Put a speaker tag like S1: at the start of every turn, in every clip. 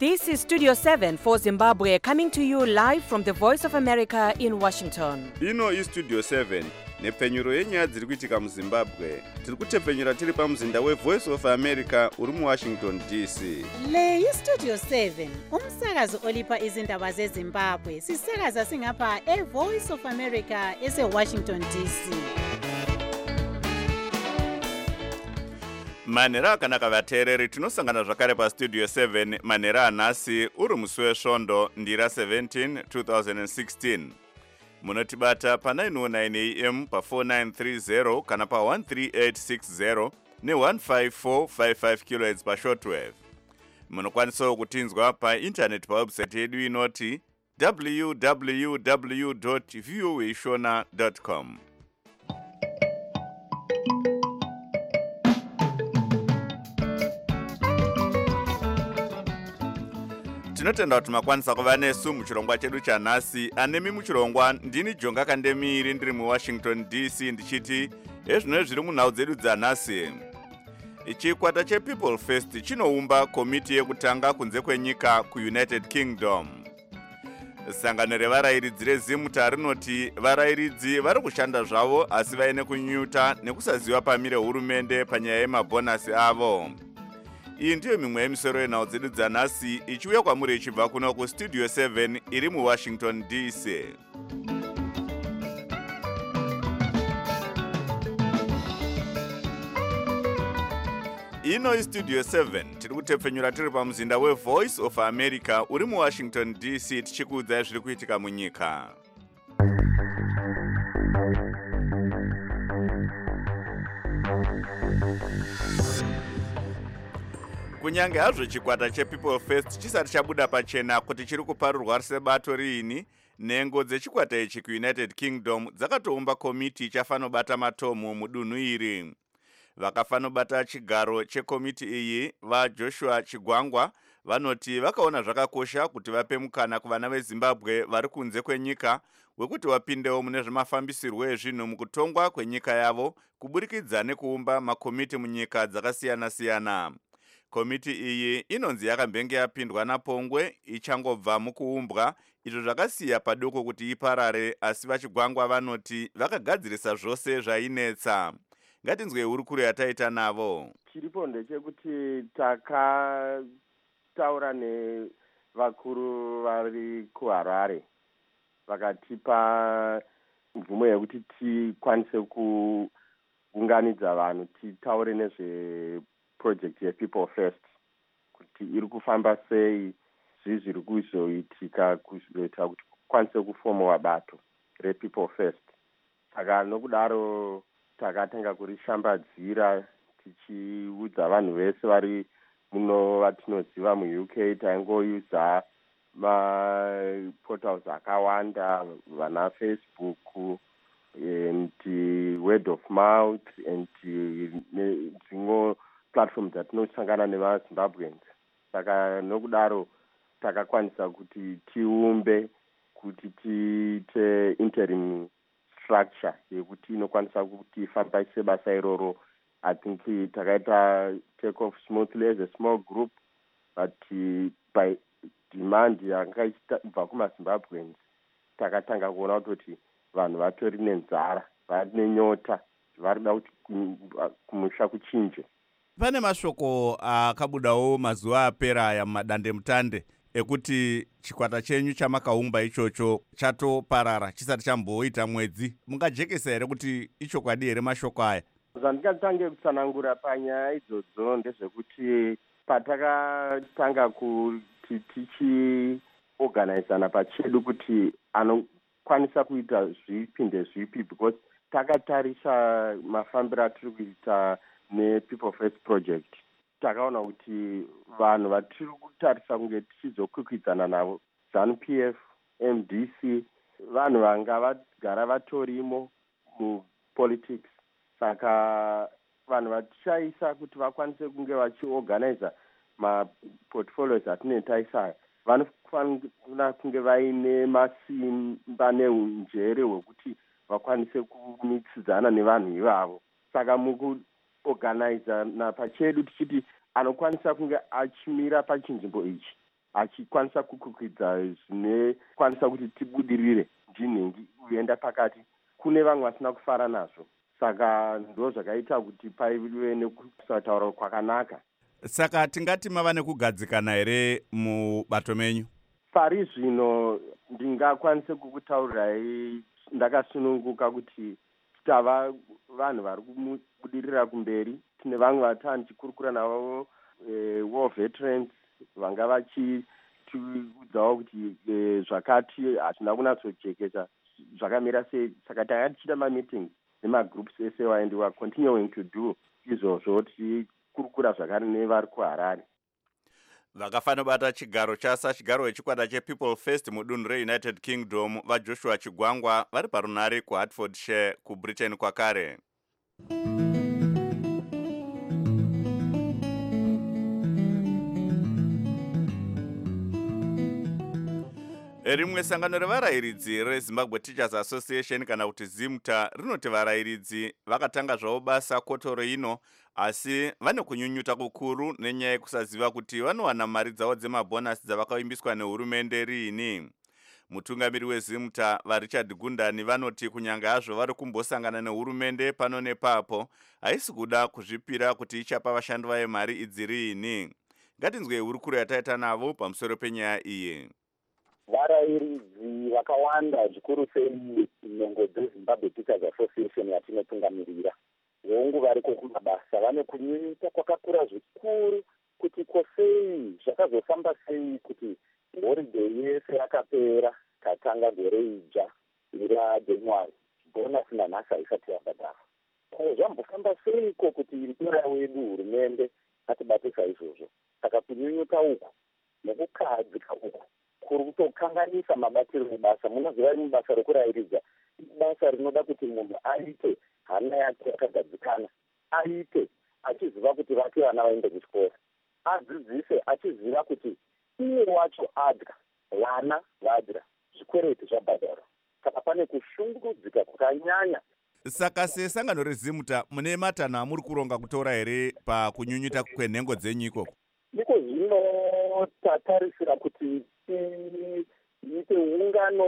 S1: This is Studio 7 for Zimbabwe, coming to you live from the Voice of America in Washington.
S2: Ino iStudio 7 nepfenyuro yenyaya dziri kuitika muZimbabwe. Tiri kutepfenyura tiri pamuzinda weVoice of America uri muWashington DC.
S3: Le iStudio 7 umsakazo olipa izindaba zeZimbabwe sisakaza singapha eVoice of America eseWashington DC.
S2: Manhero akanaka vateereri, tinosangana zvakare paStudio 7 manhero anhasi uri musi wesvondo ndira 17 2016. Munotibata pa 909 AM pa 4930 kana pa 13860 ne 15455 kHz pa shortwave. Munokwanisawo kutinzwa pa internet pa website yedu inoti www.voashona.com. Tinotenda kuti makwanisa kuva nesu muchirongwa chedu chanhasi. Anemi muchirongwa ndini Jonga Kandemiri ndiri muWashington DC ndichiti ezvino zviri munhau dzedu dzanhasi. Chikwata chePeople First chinoumba komiti yekutanga kunze kwenyika kuUnited Kingdom. Sangano revarayiridzi reZimuta rinoti varayiridzi vari kushanda zvavo asi vaine kunyuta nekusaziva pamire hurumende panyaya yemabhonasi avo. Iyi ndiyo mimwe yemisoro yenhau dzedu dzanhasi ichiuya kwamuri ichibva kuno kuStudio 7 iri muWashington DC. Ino iStudio 7 tiri kutepfenyura tiri pamuzinda weVoice of America uri muWashington DC tichikuudzai zviri kuitika munyika. Kunyange hazvo chikwata chePeople First chisati chabuda pachena kuti chiri kuparurwa sebato riini, nhengo dzechikwata ichi kuUnited Kingdom dzakatoumba komiti ichafanobata matomo mudunhu iri. Vakafanobata chigaro chekomiti iyi vaJoshua Chigwangwa vanoti vakaona zvakakosha kuti vape mukana kuvana veZimbabwe vari kunze kwenyika wekuti vapindewo mune zvemafambisirwo ezvinhu mukutongwa kwenyika yavo kuburikidza nekuumba makomiti munyika dzakasiyana-siyana. Komiti iyi inonzi yakambenge yapindwa naPongwe ichangobva mukuumbwa, izvo zvakasiya padoko kuti iparare, asi vaChigwangwa vanoti vakagadzirisa zvose zvainetsa. Ngatinzwe hurukuro yataita navo.
S4: Chiripo ndechekuti takataura nevakuru vari kuHarare vakatipa mvumo yekuti tikwanise kuunganidza vanhu titaure nezveproject yePeople First kuti iri kufamba sei, zviri kuzoitika kuzoita kuti kukwanise kufomawa bato rePeople First. Saka nokudaro takatanga kurishambadzira tichiudza vanhu vese vari muno vatinoziva muUK. Taingoyuza maportals akawanda, vana Facebook and word of mouth and dzimwe platform dzatinosangana nevaZimbabweans. Saka nokudaro takakwanisa kuti tiumbe kuti tiite interim structure yekuti inokwanisa kuti ifambaise basa iroro. I think takaita take off smoothly as a small group, but by demand yanga ichibva kumaZimbabweans takatanga kuona kuti vanhu vatori nenzara, vari nenyota, vari kuda kuti kumusha kuchinje.
S2: Pane mashoko akabudawo mazuva apera aya mumadandemutande ekuti chikwata chenyu chamakaumba ichocho chatoparara chisati chamboita mwedzi. Mungajekesa here kuti ichokwadi here mashoko aya?
S4: Zvandingatange kutsanangura panyaya idzodzo ndezvekuti patakatanga kuti tichiorganizana pachedu kuti anokwanisa kuita zvipinde zvipi, because takatarisa mafambiro atiri kuita nePeople First Project, takaona kuti vanhu vatiri kutarisa kunge tichizokwikwidzana navo, ZANU-PF, MDC, vanhu vanga vagara vatorimo mupolitics. Saka vanhu vatishaisa kuti vakwanise kunge vachiorganiza maportfolios atinetaisa vanofanira kunge vaine masimba neunjere hwekuti vakwanise kumitsidzana nevanhu ivavo. Saka mukuorganiza napachedu tichiti anokwanisa kunge achimira pachinzvimbo ichi achikwanisa kukukwidza zvinekwanisa kuti tibudirire njinhengi uenda pakati. Kune vamwe vasina kufara nazvo, saka ndo zvakaita kuti paive nekusataura kwakanaka.
S2: Saka tingati mava nekugadzikana here mubato menyu?
S4: Pari zvino ndingakwanise kukutaurirai ndakasununguka kuti tava vanhu vari kubudirira kumberi. Tine vamwe vatani tikurukura navo war veterans vanga vachitiudzawo kuti zvakati hazvina kunyatsojekesa zvakamira sei. Saka tanga tichita mameetings nemagroups ese and we are continuing to do izvozvo tichikurukura zvakare nevari kuHarare.
S2: Vakafanobata chigaro chigaro wechikwata chePeople First mudunhu reUnited Kingdom vaJoshua Chigwangwa vari parunare kuHertfordshire kuBritain kwakare. Rimwe sangano revarayiridzi reZimbabwe Teachers Association kana kuti ZIMTA rinoti varayiridzi vakatanga zvavo basa kotoro ino, asi vane kunyunyuta kukuru nenyaya yekusaziva kuti vanowana mari dzavo dzemabhonasi dzavakavimbiswa nehurumende riini. Mutungamiri weZIMTA vaRichard Gundani vanoti kunyange hazvo vari kumbosangana nehurumende pano nepapo, haisi kuda kuzvipira kuti ichapa vashandi vayo mari idzi riini. Ngatinzwe hurukuro yataita navo pamusoro penyaya iyi.
S5: Varayiridzi vakawanda zvikuru sei nhengo dzeZimbabwe Teachers Association yatinotungamirira vongu variko kumabasa vane kunyunyuta kwakakura zvikuru kuti kosei zvakazofamba sei kuti holiday yese yakapera katanga gore ija raJanuary bonasi nanhasi haisati yabhadharwa. Ko zvambofamba seiko kuti mpira wedu hurumende atibatisa izvozvo. Saka kunyunyuta uku nekukahadzika uku kuri kutokanganisa mabatiro ebasa. Munoziva mubasa rekurayiridza ibasa rinoda kuti munhu aite hana yake yakagadzikana, aite achiziva kuti vake vana vaende kuchikora, adzidzise achiziva kuti iye wacho adya, vana vadya, zvikwereti zvabhadharwa. Saka pane kushungurudzika kwakanyanya.
S2: Saka sesangano reZIMTA mune matanho amuri kuronga kutora here pakunyunyuta kwenhengo dzenyu ikoko?
S5: Niko zvino tatarisira kuti tiite ungano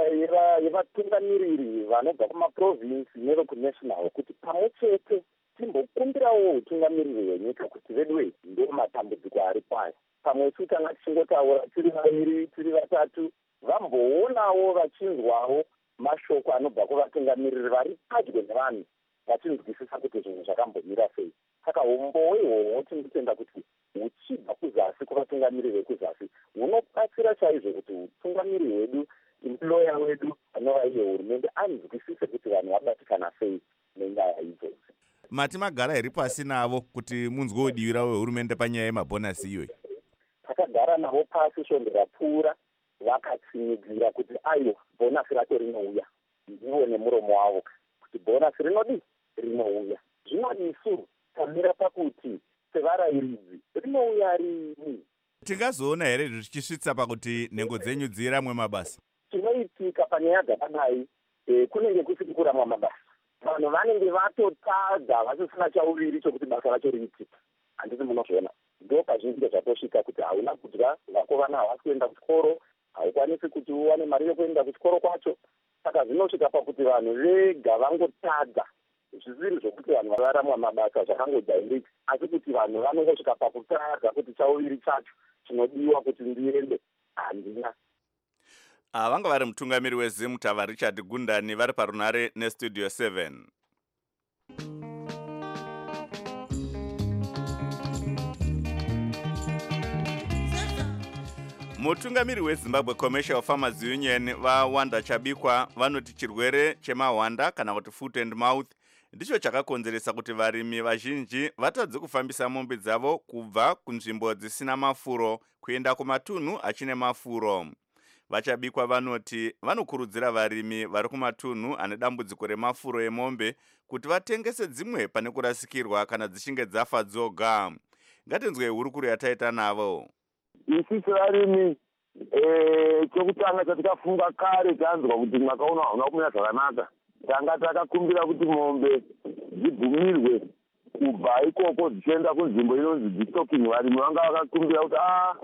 S5: yevatungamiriri vanobva kumaprovinsi nevekunational kuti pamwe chete timbokumbirawo utungamiriri hwenyika kuti vedu ndo matambudziko ari kwayo. Pamwe tanga tichingotaura tiri vaviri tiri vatatu vamboonawo vachinzwawo mashoko anobva kuvatungamiriri vari padyo nevanhu vachinzwisisa kuti zvinhu zvakambomira sei. Saka umbowo ihwohwo tinotenda kuti huchibva kuzasi kuvatungamiriri vekuzasi hunobatsira chaizvo kuti utungamiriri hwedu imploya wedu anova iye hurumende anzwisise kuti vanhu vabatikana sei nenyaya idzodzo.
S2: Mati magara here pasi navo kuti munzwewo divi ravo hurumende panyaya yemabhonasi iyoyi?
S5: Takagara navo pasi svondo rapfuura vakatsinidzira kuti aiwa bhonasi racho rinouya. Ndivo nemuromo wavo kuti bhonasi rinouya. Zvinodisu tamira pakuti sevarayiridzi rinouya rini.
S2: Tingazoona here zvichisvitsa pakuti nhengo dzenyu dziramwe mabasa?
S5: Chinoitika panyaya dzakadai kunenge kusiri kuramwa mabasa. Vanhu vanenge vatotadza vasisina chauviri chokuti basa racho riitika. Handisi munozviona. Ndo pazvinenge zvatosvika kuti hauna kudya, vako vana havasi kuenda kuchikoro, haukwanisi kuti uwane mari yekuenda kuchikoro kwacho. Saka zvinosvika pakuti vanhu vega vangotadza. Zvisiri zvokuti vanhu varamwa mabasa zvakangojairika, asi kuti vanhu vanongosvika pakutadza kuti chauviri chacho chinodiwa kuti ndiende handina.
S2: Vanga vari mutungamiri weZIMTA vaRichard Gundani vari parunare neStudio 7. Mutungamiri weZimbabwe Commercial Farmers Union vaWanda Chabikwa vanoti chirwere chemahwanda kana kuti foot and mouth ndicho chakakonzeresa kuti varimi vazhinji vatadze kufambisa mombe dzavo kubva kunzvimbo dzisina mafuro kuenda kumatunhu achine mafuro. Vachabikwa vanoti vanokurudzira varimi vari kumatunhu ane dambudziko remafuro emombe kuti vatengese dzimwe pane kurasikirwa kana dzichinge dzafa dzoga. Ngatinzwe hurukuro yataita navo.
S6: Isi sevarimi chokutanga chatikafunga kare tanzwa kuti mwakaona hauna kumira zvakanaka, tanga takakumbira kuti mombe dzibvumirwe kubva ikoko dzichienda kunzvimbo inonzi destocking. Varimi vanga vakakumbira kuti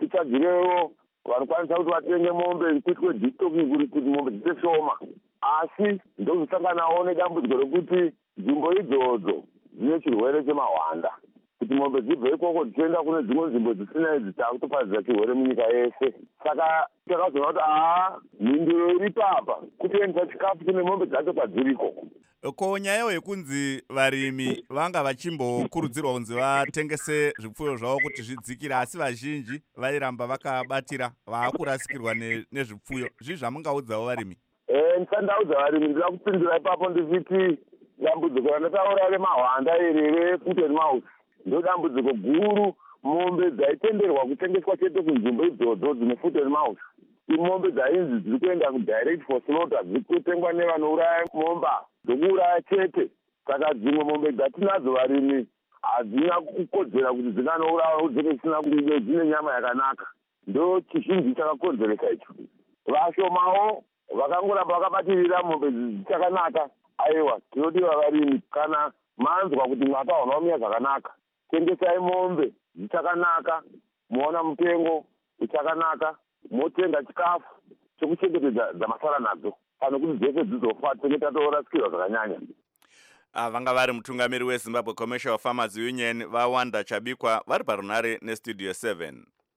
S6: titsvagirewo vanokwanisa kuti vatenge mombe kuitwe distocking kuti mombe dziite shoma. Asi ndozosanganawo nedambudziko rekuti nzvimbo idzodzo dzine chirwere chemahwanda. Kuti mombe dzibve ikoko dzichienda kune dzimwe nzvimbo dzisina idzi takutoparadzira chirwere munyika yese. Saka takazoona kuti mhinduro iri papa kutoendesa chikafu kune mombe dzacho kwadziri ikoko.
S2: Ko nyayo yekunzi varimi vanga vachimbokurudzirwa kunzi vatengese zvipfuyo zvavo kuti zvidzikire, asi vazhinji vairamba vakabatira vaakurasikirwa nezvipfuyo. Zvii zvamungaudzawo varimi?
S6: Ndisandaudza varimi ndira kupindura ipapo ndichiti dambudziko randataura remahwanda iri refoot and mouth ndo dambudziko guru. Mombe dzaitenderwa kutengeswa chete kunzvimbo idzodzo dzine foot and mouth imombe dzainzi dziri kuenda kudirect for slaughter, dziri kutengwa nevanouraya momba dzokuuraya chete. Saka dzimwe mombe dzatinadzo varimi hadzina kukodzera kuti dzinganourawa kuti dzisina kunge dzine nyama yakanaka. Ndo chizhinji chakakonzeresa icho. Vashomawo vakangoramba vakabatirira mombe dzichakanaka. Aiwa, tinodiwa varimi, kana manzwa kuti mwakaonawo miya zvakanaka, tengesai mombe dzichakanaka, muona mutengo uchakanaka, motenga chikafu chokuchengetedza dzamasara nadzo pano kuti dzese dzizofa tinenge tatorasikirwa zvakanyanya.
S2: Vanga vari mutungamiri weZimbabwe Commercial Farmers Union vaWanda Chabikwa vari parunare nestudio 7.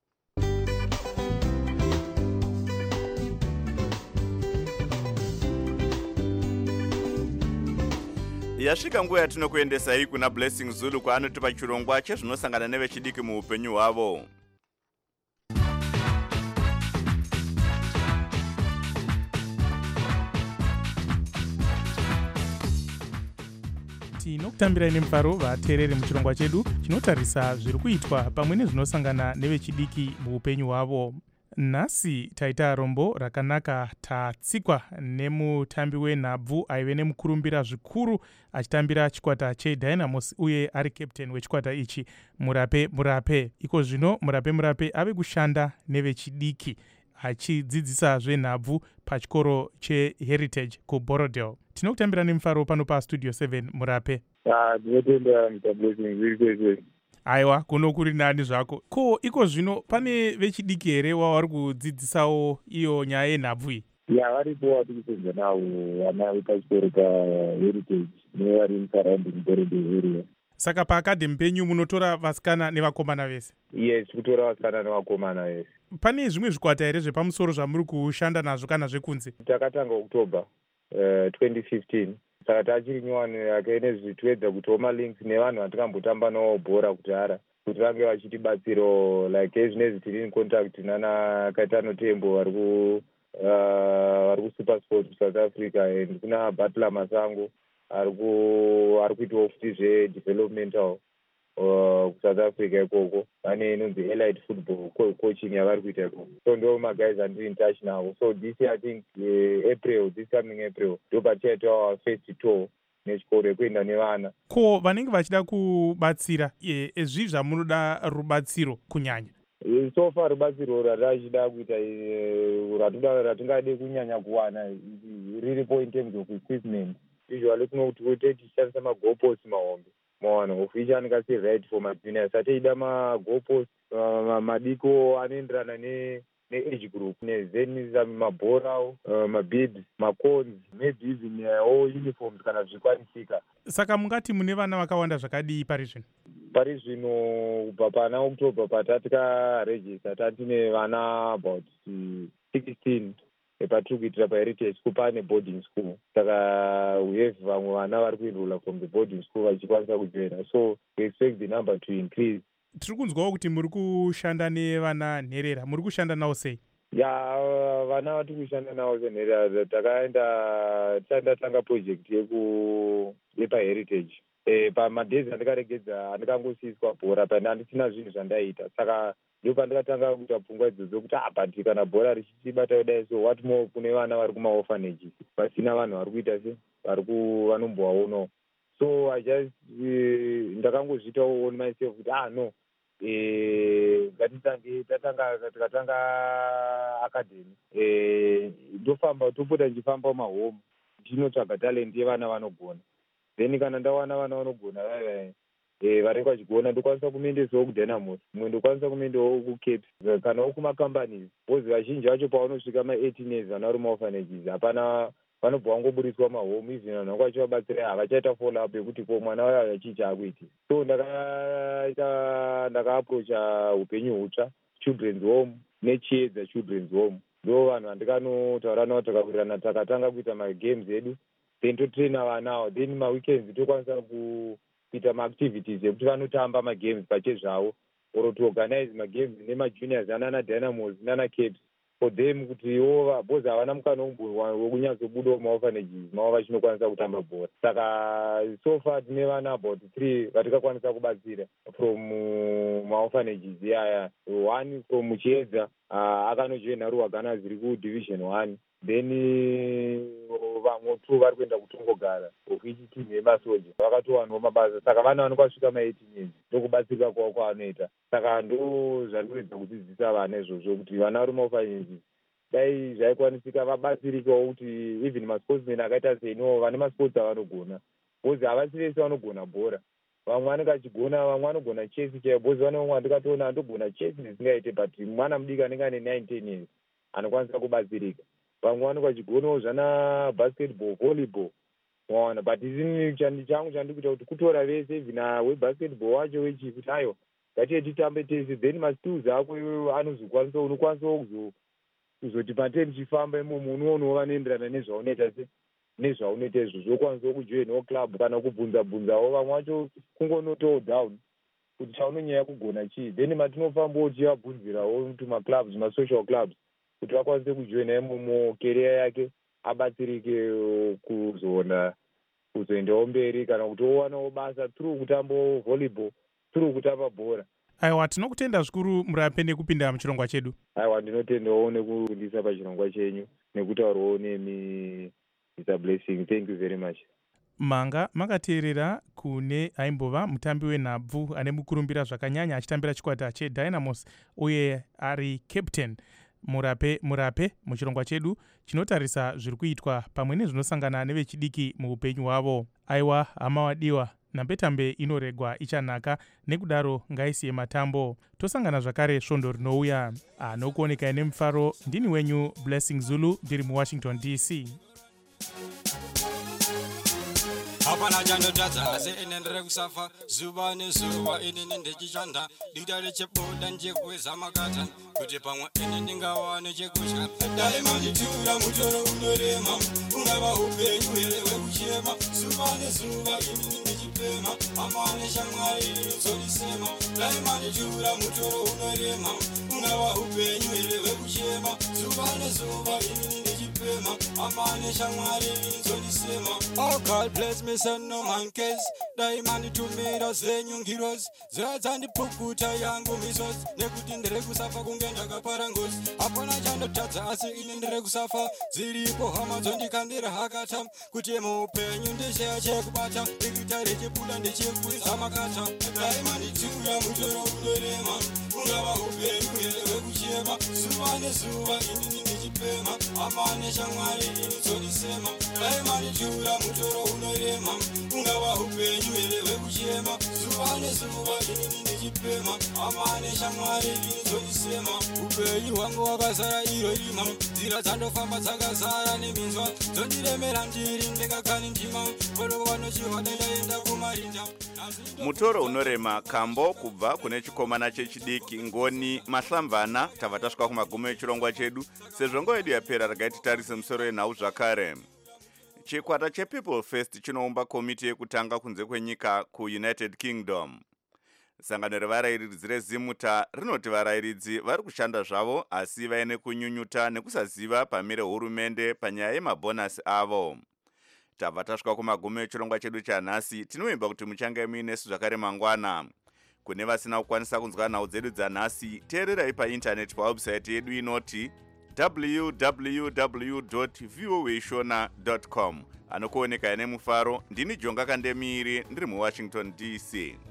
S2: Yasvika nguva yatinokuendesai kuna Blessing Zulu kwaanotipa chirongwa chezvinosangana nevechidiki muupenyu hwavo.
S7: Tinokutambirai nemufaro vateereri muchirongwa chedu chinotarisa zviri kuitwa pamwe nezvinosangana nevechidiki muupenyu hwavo. Nhasi taita rombo rakanaka tatsikwa nemutambi wenhabvu aive nemukurumbira zvikuru achitambira chikwata cheDynamos uye ari captain wechikwata ichi Murape. Iko zvino Murape ave kushanda nevechidiki achidzidzisa zvenhabvu pachikoro cheHeritage kuBorodale. Tinokutambira nemufaro pano pastudio 7 Murape.
S6: Ndinotenda Mr.
S7: Aiwa, kuno kuri nani zvako. Ko iko zvino pane vechidiki here wavari kudzidzisawo iyo nyaya yenhabvu iyi?
S6: Ya, varipo vatiri kusenza navo vana vepachikoro paHeritage nevari musurrounding Borodale area.
S7: Saka paakadhemi penyu munotora vasikana nevakomana vese?
S6: Yes, kutora vasikana nevakomana vese.
S7: Pane zvimwe zvikwata here zvepamusoro zvamuri kushanda nazvo kana zvekunze?
S6: Takatanga October 2015. Saka tachiri nyowani akaine zvitoedza kutiwo malinks nevanhu vatingambotamba navo bhora kudhara kuti vange vachitibatsiro like ezvinezvi tiri in contact nana Kaitano Tembo vari kuSuper Sport kuSouth Africa and kuna Butler Masango ari kuitawo futi zvedevelopmental kuSouth Africa ikoko. Vane inonzi Elite Football coaching yavari kuita ikoko. So ndo maguys andiri in touch navo. So this year I think this coming April ndo patichaita our first tour nechikoro yekuenda nevana.
S7: Ko vanenge vachida kubatsira ezvi zvamunoda rubatsiro kunyanya?
S6: So far rubatsiro ratachida kuita ratingade kunyanya kuwana riripo in terms of equipment. Usually kunokuti tichishandisa magopost mahombe mawana official aningasi right for majuniors ateida magopost madiko anoenderana neage group nezeni mabhora mabibs macones maybe even uniforms kana zvikwanisika.
S7: Saka mungati mune vana vakawanda zvakadii pari
S6: zvino kubva pana October patatikarejista tatine vana about 16 patiri kuitira paHeritage school pane boarding school. Saka we have vamwe vana vari kuenrolla from the boarding school vachikwanisa kujoina, so we expect the number to increase.
S7: Tiri kunzwawo kuti muri kushanda nevana nherera, muri kushanda navo sei?
S6: Ya, vana vatiri kushanda navo senherera tanga project yepaHeritage. Pamadhezi andikaregedza andikangosiyiswa bhora pane handisina zvinhu zvandaita, saka ndo pandikatanga kuita pfungwa idzodzo kuti but kana bhora richitibata kudai so what more kune vana vari kumaorphanages vasina vanhu vari kuita se vanombowaonawo. So I just ndakangozviitawo on myself kuti no tikatanga academy ndofamba topota ndichifamba mahome ndinotsvaga talent yevana vanogona, then kana ndawana vana vanogona
S8: varenga vachigona ndokwanisa kumendesawo kudynamos, mumwe ndokwanisa kumendewo kucaps kanawo kumacompanies, bhozi vazhinji vacho pavanosvika ma18 years vana vari maorphanages hapana, vanobva vangoburiswa mahome, even vanhu vangu vachivabatsirai havachaita follow up yekuti ko mwana wayo achii chaakuiti. So ndakaaprocha upenyu hutsva, children's home nechiedza children's home, ndo vanhu vandikanotaura navo takawirirana takatanga kuita magames edu, then totraina vanavo, then maweekends tokwanisa kuita maactivities ekuti vanotamba magames pache zvavo, or toorganize magames nemajuniors anana dynamos nana caps for them kuti ivo bhozi havana mukana wokunyatsobudawo maorphanages mavo vachinokwanisa kutamba bhora. Saka so far tine vana about 3 vatikakwanisa kubatsira from maorphanages iyaya, 1 from chiedza akanojoina ruhagana ziri kudivision 1, then vamwe 2 vari kuenda kutongogara ofichi team yemasoja vakatowanwa mabasa. Saka vana vanokasvika ma18 years ndokubatsirika kwavo kwaanoita. Saka ndo zvandinoedza kudzidzisa vana izvozvo kuti vana vari maorphanages dai zvaikwanisika vabatsirikawo kuti even masportsmen akaita seinowo vane masports avanogona, bhozi havasi vese vanogona bhora, vamwe vanenge vachigona, vamwe vanogona chesi chaiyo. Bhozi vane umwe andikatoona andogona chesi zvisingaite, but mwana mudiki anenge ane 9-10 years anokwanisa kubatsirika. Vamwe vanenge vachigonawo zvana basketball, volleyball, waona. But isini chandi changu chandikuita kuti kutora vese, even webasketball wacho wechi kuti ayo ngatiye titambe tese, then maskills ako anozokwanisa, unokwanisawo kuzoti pateni chifamba imomo unoonawo vanoenderana nezvaunoita izvozvo, ukwanisawo kujoinawo club kana kubvunzabvunzawo vamwe vacho kungonotawo down kuti chaunonyanya kugona chii, then matinofambawo tivabvunzirawo tumaclubs, masocial clubs kuti vakwanise kujoina imomo career yake abatsirike kuzoendawo mberi kana kuti owanawo basa through kutambawo volleyball, through kutamba bhora.
S7: Aiwa, tinokutenda zvikuru Murape nekupinda muchirongwa chedu.
S8: Aiwa, ndinotendawo nekundisa pachirongwa chenyu nekutaurawo nemi. It's a blessing. Thank you very much.
S7: Manga makateerera kune aimbova mutambi wenhabvu ane mukurumbira zvakanyanya achitambira chikwata cheDynamos uye ari captain Murape muchirongwa chedu chinotarisa zviri kuitwa pamwe nezvinosangana nevechidiki muupenyu hwavo. Aiwa, hama wadiwa, nambetambe inoregwa ichanaka, nekudaro ngaisiye matambo. Tosangana zvakare svondo rinouya. Anokuoneka ine mufaro, ndini wenyu Blessing Zulu, ndiri muWashington DC.
S9: Hapana chandotadza asi ine ndiri kusafa zuva nezuva ini ndichichanda dita recheboda njekweza makata kuti pamwe ini ndingawane chekudya. Daima nditura mutoro unorema ungava upenyu here hwekuchema zuva nezuva ini ndichipema amane shamwari inotsonisema. Daima nditura mutoro unorema ungava upenyu here hwekuchema zuva nezuva ini ndichipema amane shamwari inotsonisema. Oh God bless me son no man case. Daimani tumira zenyu ngiros dzadzandipukuta yangu misos nekuti ndiri kusafa kunge ndakapara ngozi. Hapana chandotadza asi ini ndiri kusafa dziripo hama dzondikandira hakata kuti muupenyu ndisheya chekubata dikita rechibuda ndichifuriza makata. Daimani tura mutoro unorema ungava upenyu here hwekuchema zuva nezuva ini ndichipema amane shamwari inotsonisema. Daimani tura mutoro unorema ungava upenyu here hwekuchema zuva nezuva ini ndichipema amane shamwari inotsonisema. Upenyu hwangu hwakazara iro rima, nzira dzandofamba dzakazara neminzwa dzondiremera ndiri ndingakani ndima polo vanochihwa dendaenda kumarinda.
S2: Mutoro unorema kambo kubva kune chikomana chechidiki Ngoni Mahlamvana. Tava tasvika kumagumo echirongwa chedu, sezvo nguva yedu yapera regai titarise musoro yenhau zvakare. Chikwata chePeople First chinoumba komiti yekutanga kunze kwenyika kuUnited Kingdom. Sangano revarairidzi reZimuta rinoti varairidzi vari kushanda zvavo asi vaine kunyunyuta nekusaziva pamire hurumende panyaya yemabhonasi avo. Tabva tasvika kumagumo echirongwa chedu chanhasi. Tinovimba kuti muchange muinesu zvakare mangwana. Kune vasina kukwanisa kunzwa nhau dzedu dzanhasi, teererai paindaneti pawebsite yedu inoti www.voashona.com. Anokuoneka ine mufaro, ndini Jonga Kandemiri, ndiri muWashington DC.